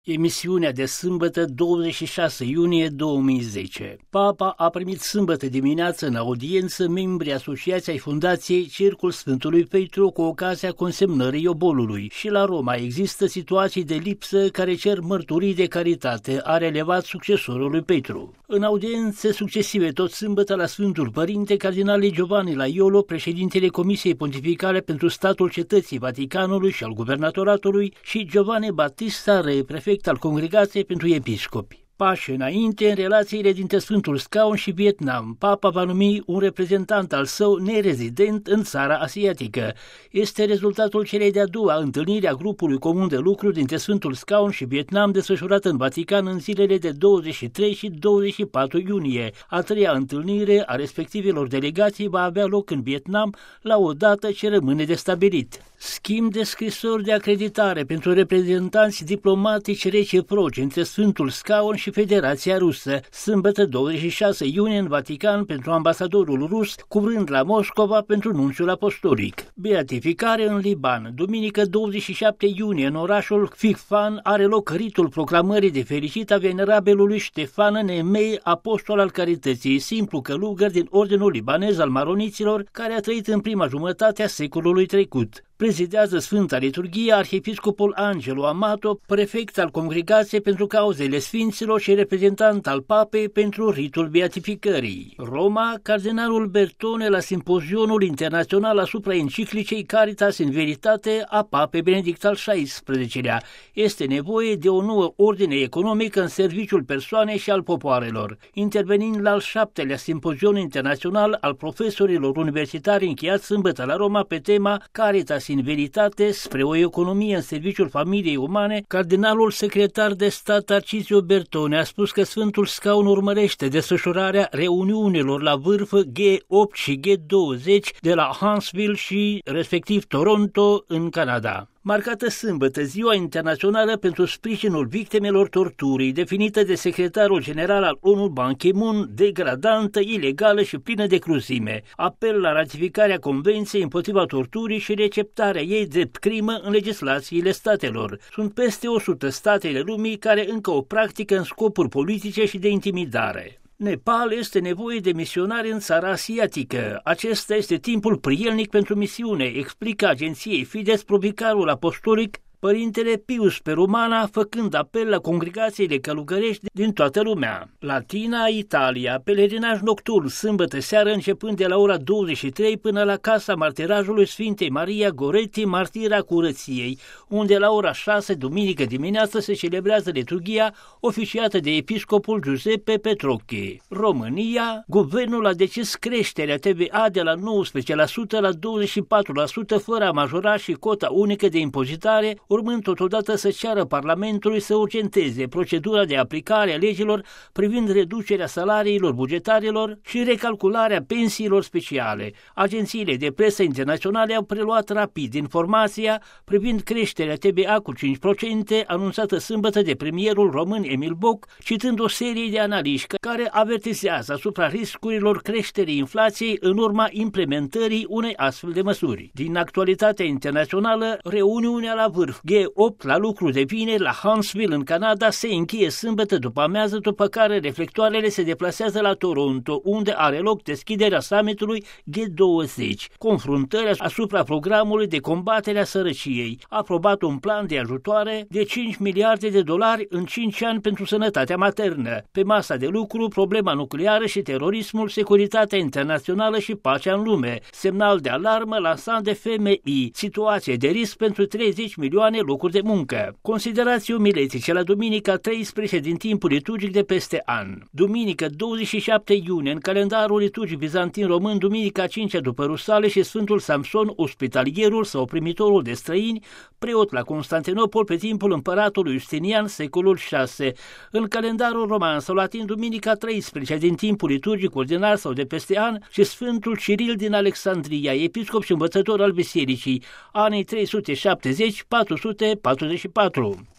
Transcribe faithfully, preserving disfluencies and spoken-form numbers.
Emisiunea de sâmbătă, douăzeci și șase iunie două mii zece. Papa a primit sâmbătă dimineață în audiență membrii Asociației Fundației Cercul Sfântului Petru cu ocazia consemnării obolului și la Roma există situații de lipsă care cer mărturii de caritate, a relevat succesorul lui Petru. În audiențe succesive tot sâmbătă la Sfântul Părinte Cardinale Giovanni Laiolo, președintele Comisiei Pontificale pentru Statul Cetății Vaticanului și al Guvernatoratului, și Giovanni Battista Re, prefect al Congregației pentru Episcopi. Pași înainte în relațiile dintre Sfântul Scaun și Vietnam. Papa va numi un reprezentant al său nerezident în țara asiatică. Este rezultatul celei de-a doua întâlniri a grupului comun de lucru dintre Sfântul Scaun și Vietnam desfășurată în Vatican în zilele de douăzeci și trei și douăzeci și patru iunie. A treia întâlnire a respectivelor delegații va avea loc în Vietnam la o dată ce rămâne de stabilit. Schimb de scrisori de acreditare pentru reprezentanți diplomatici reciproci între Sfântul Scaun și Federația Rusă, sâmbătă douăzeci și șase iunie în Vatican pentru ambasadorul rus, cuvrând la Moscova pentru nunțiul apostolic. Beatificare în Liban. Duminică douăzeci și șapte iunie în orașul Ficfan are loc ritul proclamării de fericit a venerabelului Ștefan Nemei, apostol al carității, simplu călugăr din ordinul libanez al maroniților, care a trăit în prima jumătate a secolului trecut. Prezidează Sfânta Liturghie arhiepiscopul Angelo Amato, prefect al Congregației pentru Cauzele Sfinților și reprezentant al Papei pentru ritul beatificării. Roma, cardinalul Bertone la simpozionul internațional asupra enciclicei Caritas in Veritate a Papei Benedict al șaisprezecelea. Este nevoie de o nouă ordine economică în serviciul persoanei și al popoarelor. Intervenind la al șaptelea simpozion internațional al profesorilor universitari încheiat sâmbătă la Roma pe tema Caritas in Veritate spre o economie în serviciul familiei umane, cardinalul secretar de stat Tarcisio Bertone a spus că Sfântul Scaun urmărește desfășurarea reuniunilor la vârf G opt și G douăzeci de la Huntsville și respectiv Toronto în Canada. Marcată sâmbătă, Ziua Internațională pentru Sprijinul Victimelor Torturii, definită de secretarul general al ONU Ban Ki-moon, degradantă, ilegală și plină de cruzime. Apel la ratificarea Convenției împotriva torturii și receptarea ei drept crimă în legislațiile statelor. Sunt peste o sută statele lumii care încă o practică în scopuri politice și de intimidare. Nepal este nevoie de misionari în țara asiatică. Acesta este timpul prielnic pentru misiune, explică agenției Fides provicarul apostolic Părintele Pius Perumana, făcând apel la congregațiile călugărești din toată lumea. Latina, Italia, pelerinaj nocturn, sâmbătă seară începând de la ora douăzeci și trei până la Casa Martirajului Sfintei Maria Goretti, Martira Curăției, unde la ora șase, duminică dimineață, se celebrează liturghia oficiată de episcopul Giuseppe Petrocchi. România, guvernul a decis creșterea T V A de la nouăsprezece la sută la douăzeci și patru la sută fără a majora și cota unică de impozitare, urmând totodată să ceară Parlamentului să urgenteze procedura de aplicare a legilor privind reducerea salariilor bugetarilor și recalcularea pensiilor speciale. Agențiile de presă internaționale au preluat rapid informația privind creșterea T B A cu cinci la sută anunțată sâmbătă de premierul român Emil Boc, citând o serie de analiști care avertizează asupra riscurilor creșterii inflației în urma implementării unei astfel de măsuri. Din actualitatea internațională, reuniunea la vârf G opt la lucru de vineri la Huntsville în Canada se încheie sâmbătă după amiază, după care reflectoarele se deplasează la Toronto, unde are loc deschiderea summitului G douăzeci. Confruntări asupra programului de combatere a sărăciei. A aprobat un plan de ajutoare de cinci miliarde de dolari în cinci ani pentru sănătatea maternă. Pe masa de lucru, problema nucleară și terorismul, securitatea internațională și pacea în lume. Semnal de alarmă lansat de F M I. Situație de risc pentru treizeci milioane locuri de muncă. Considerații omiletice la duminica treisprezece din timpul liturgic de peste an. Duminică douăzeci și șapte iunie în calendarul liturgic bizantin român, duminica a cincea după Rusale și Sfântul Samson, ospitalierul sau primitorul de străini, preot la Constantinopol pe timpul împăratului Justinian, secolul șase. În calendarul roman sau latin, duminica treisprezece din timpul liturgic ordinar sau de peste an și Sfântul Ciril din Alexandria, episcop și învățător al bisericii, anii trei sute șaptezeci patru sute patruzeci și patru.